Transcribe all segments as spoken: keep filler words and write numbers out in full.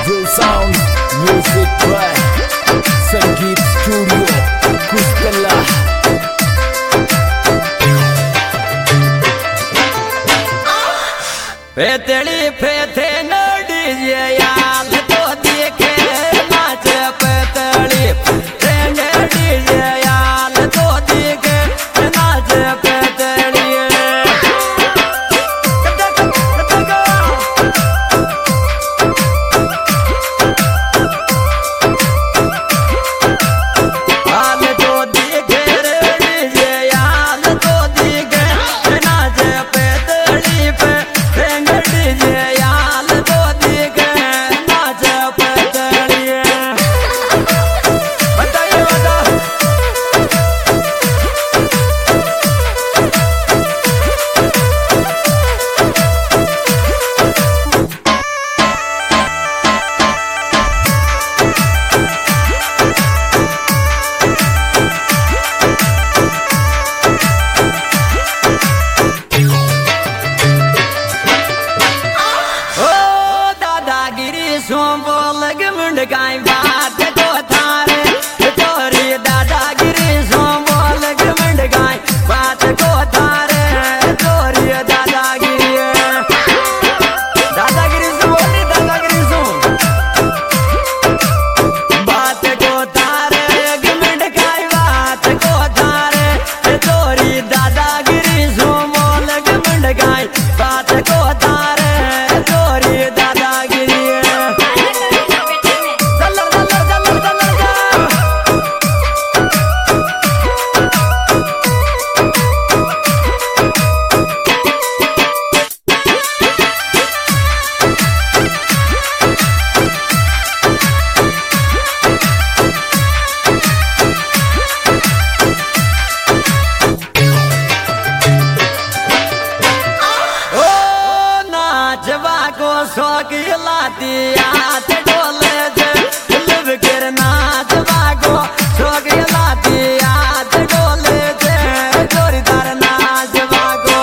Full Sound Music by Sangeet Studio Kustala. पेतली फेथे नडी याल तो देखे नाच पेतली नडी याल तो देखे नाच पेतली हाल तो देखे रे याल तो देखे नाच पेतली पे याल तो देखे नाच पेतली बताइए बता सोम बोल गमंड गाय बात को थारे तोरी दादागिरी सोम बोल गमंड गाय बात को थारे तोरी दादागिरी दादागिरी से बोली दादागिरी सो बात को थारे गमंड गाय बात को थारे तोरी दादागिरी सोम बोल गमंड गाय बात को थारे तोरी दादागिरी को शौक लाती आत डोले जे लिव गिर नाच बागो शौक लाती आत डोले जे जोरीदार नाच बागो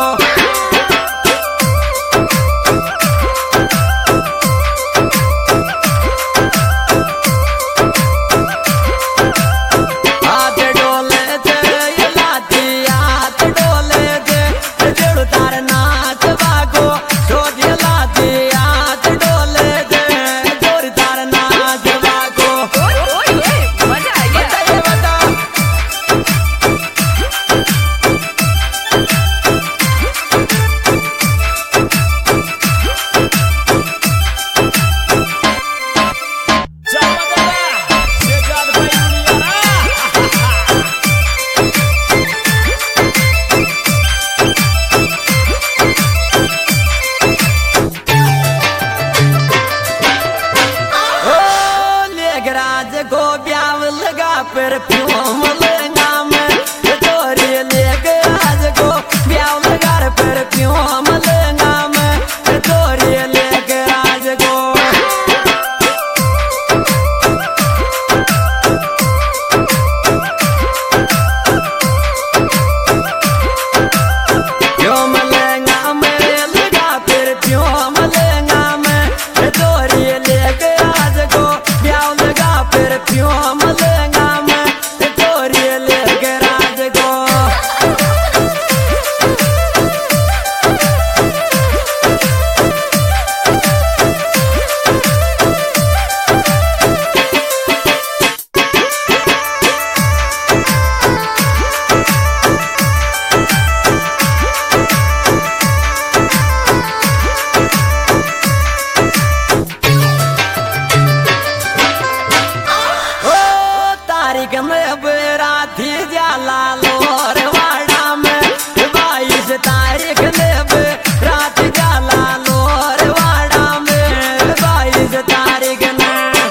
आत डोले जे लाती आत डोले जे जोरीदार नाच बागो शौक लाती को ब्याव लगा परफ्यूम लगा में तोरी लेके आज को ब्याव लगा परफ्यूम लगा में तोरी लेके आज को प्यूम लगा में लगा परफ्यूम लगा में तोरी लेके आज को ब्याव लगा परफ्यूम लगा मैं तोरी लेके राज को में राती जाला लोर वाड़ा में बाईस तारीख में रात जाला लोर वाड़ा में बाईस तारीख में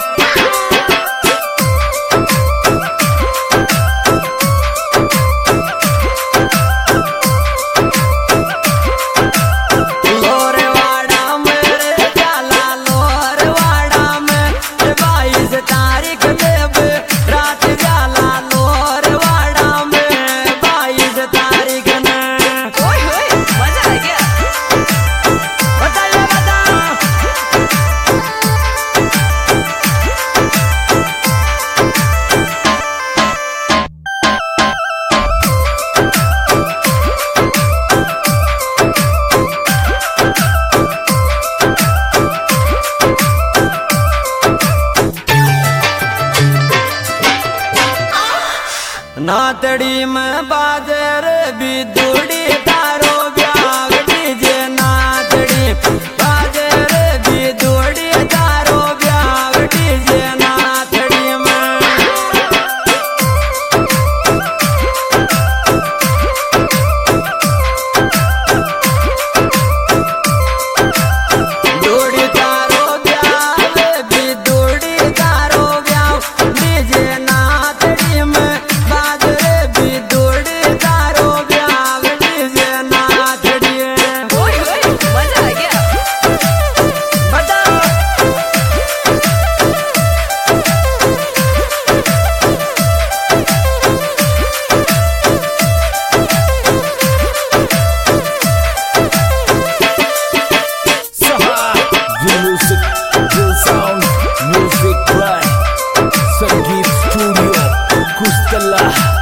लोर वाड़ा में जाला लोर वाड़ा में बाईस तारीख में रात जाला लोर वाड़ा में बाईस तारीख में मजा आ गया बताइए बता नातड़ी में बाजर बिदुड़ी तारो ब्याह डीजे नातड़ी बाजर बिदुड़ी तारो ब्याह डीजे नातड़ी में दुड़ी तारो ब्याह बिदुड़ी तारो ब्याह डीजे नातड़ी में संगीत स्टूडियो कुस्तला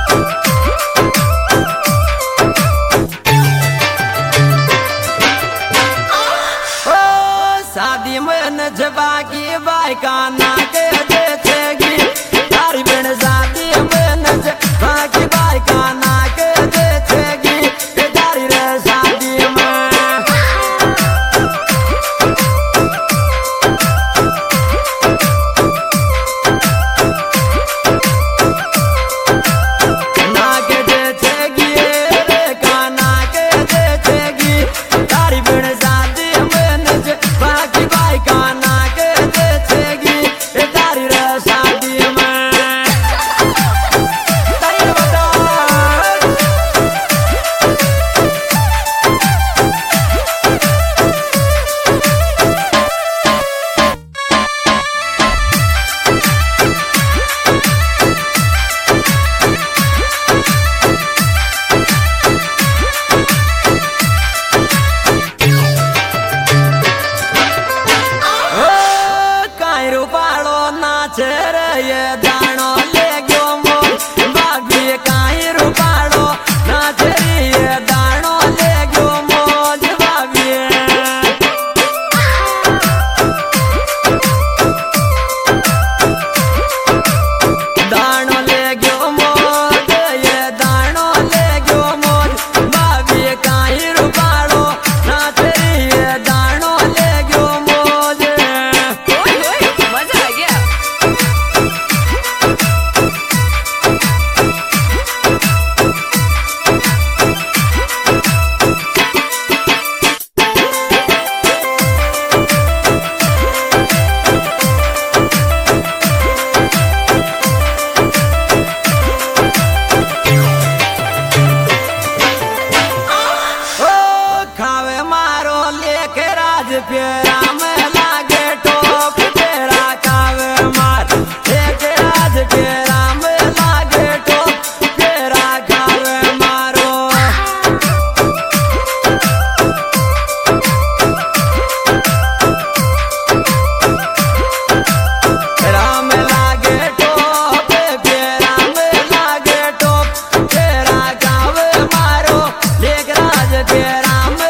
शादी में नजबा की बाइका ना के देखेगी तारी बहन शादी में नजबा की बाइका ना के देखेगी तारी रे शादी में ना के देखेगी रे काना के देखेगी तारी बहन शादी में नजबा की बाइका ना के देखेगी तारी रे शादी में तारी बता रूपाड़ो नाचे रे ये दानो ले गयो मोर बागी काई रूपाड़ो नाचे रे ये दानो ले गयो मोज बागी दानो ले गयो मोज ये दानो ले गयो मोज बागी काई रूपाड़ो नाचे रे ये दानो ले गयो मोज खावे मारो लेके राज पेरा में लागे टोप तेरा खावे मार लेके राज पेरा में लागे टोप तेरा खावे मारो राम लागे टोप तेरा में लागे टोप तेरा खावे मारो लेके राज पेरा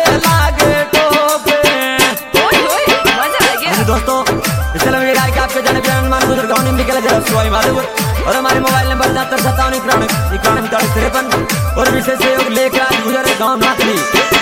दोस्तों इसलिए मेरी राय आपके जाने बिना मान गुजर गाँव में निकला जरा सुवाई माधोपुर और हमारे मोबाइल नंबर सत्तर सत्तावन इक्यानवे इक्यानवे तिरपन और विशेष सहयोग लेकर आज गुजरे गाँव नाथली।